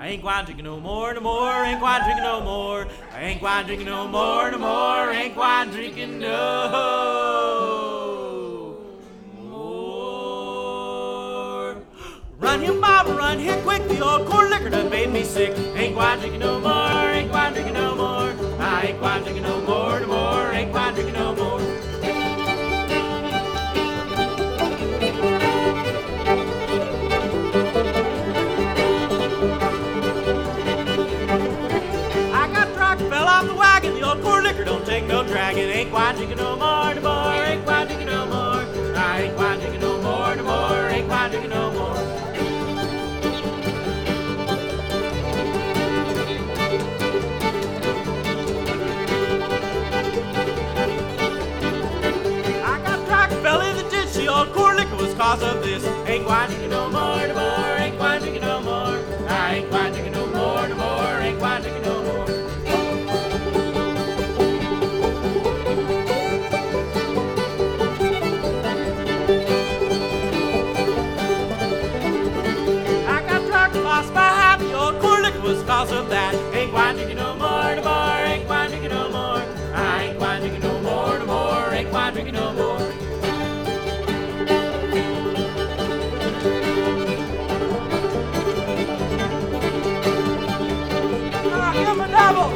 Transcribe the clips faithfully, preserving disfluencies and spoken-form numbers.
I ain't gwine drinking no more, no more, ain't gwine drinking no more. I ain't gwine drinking no more, no more, ain't gwine drinking no more. Run here, mama, run here quick, the old corn liquor done made me sick. Ain't gwine drinking no more, ain't gwine drinking no more. I ain't gwine drinking no more, no more, ain't gwine drinking no more. Fell off the wagon, the old corn liquor don't take no dragging. Ain't gwine drinking no more, no more, ain't gwine drinking no more. I ain't gwine drinking no more, no more, ain't gwine drinking no more. I got cracked, fell in the ditch, the old corn liquor was cause of this. Ain't gwine drinking no more, no more, ain't gwine drinking no more. I ain't gwine drinking no more, no more, ain't gwine drinking no more. Was cause of that. Ain't gwine drinking no more, no more, ain't gwine drinking no more. I ain't gwine drinking no more, no more, ain't gwine drinking no more. Ah, give him a double!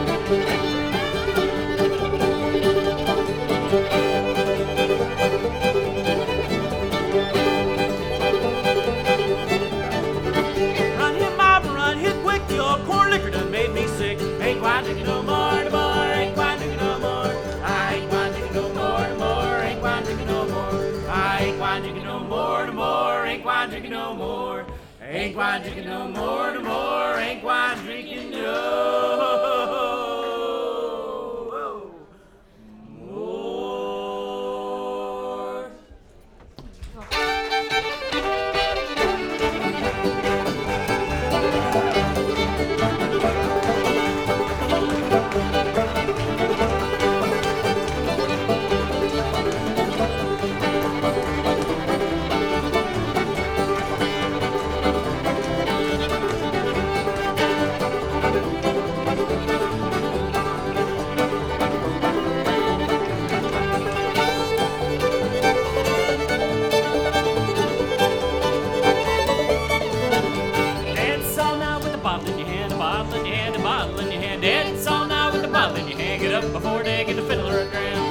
Ain't gwine drinking no more, no more, ain't gwine drinking no more. I ain't gwine drinking no more, no more, ain't gwine drinking no more. I ain't gwine drinking no more, no more, ain't gwine drinking no more. Ain't gwine drinking no more, no more, ain't gwine drinking no more. Before they get the fiddler a ground.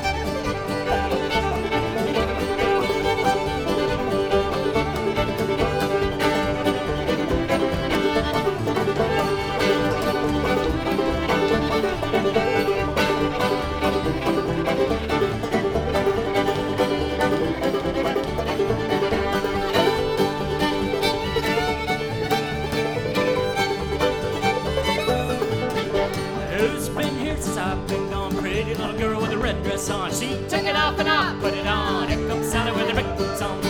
Who's been here since I've been gone? Pretty little girl with a red dress on. She took it off and I put it on. Here comes Sally with her big boots on.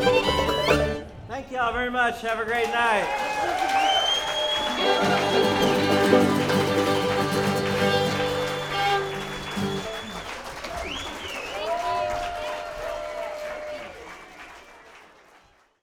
Thank y'all very much. Have a great night.